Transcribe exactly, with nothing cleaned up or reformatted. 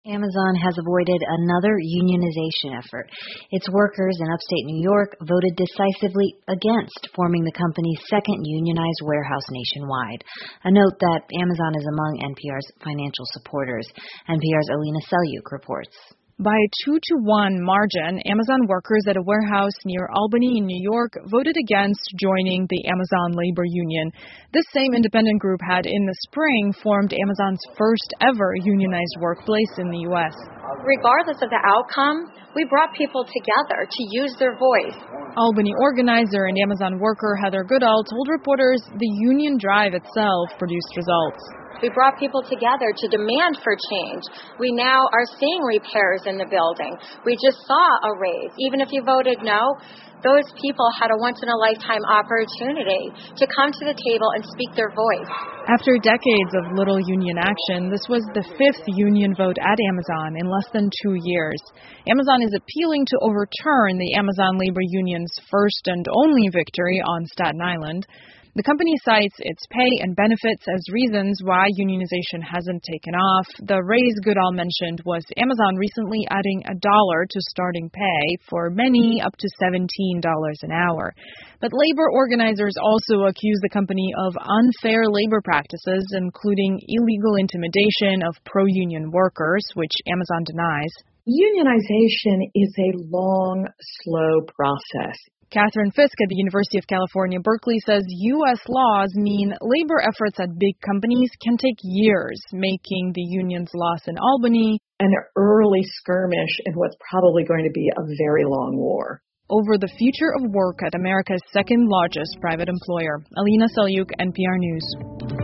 Amazon has avoided another unionization effort. Its workers in upstate New York voted decisively against forming the company's second unionized warehouse nationwide. A note that Amazon is among N P R's financial supporters. N P R's Alina Selyuk reports. By a two to one margin, Amazon workers at a warehouse near Albany in New York voted against joining the Amazon Labor Union. This same independent group had, in the spring, formed Amazon's first ever unionized workplace in the U S. Regardless of the outcome, we brought people together to use their voice. Albany organizer and Amazon worker Heather Goodall told reporters the union drive itself produced results. We brought people together to demand for change. We now are seeing repairs in the building. We just saw a raise. Even if you voted no, those people had a once-in-a-lifetime opportunity to come to the table and speak their voice. After decades of little union action, this was the fifth union vote at Amazon in less than two years. Amazon is appealing to overturn the Amazon Labor Union's first and only victory on Staten Island. The company cites its pay and benefits as reasons why unionization hasn't taken off. The raise Goodall mentioned was Amazon recently adding a dollar to starting pay, for many up to seventeen dollars an hour. But labor organizers also accuse the company of unfair labor practices, including illegal intimidation of pro-union workers, which Amazon denies. Unionization is a long, slow process. Catherine Fisk at the University of California, Berkeley says U S laws mean labor efforts at big companies can take years, making the union's loss in Albany an early skirmish in what's probably going to be a very long war. Over the future of work at America's second largest private employer. Alina Selyuk, N P R News.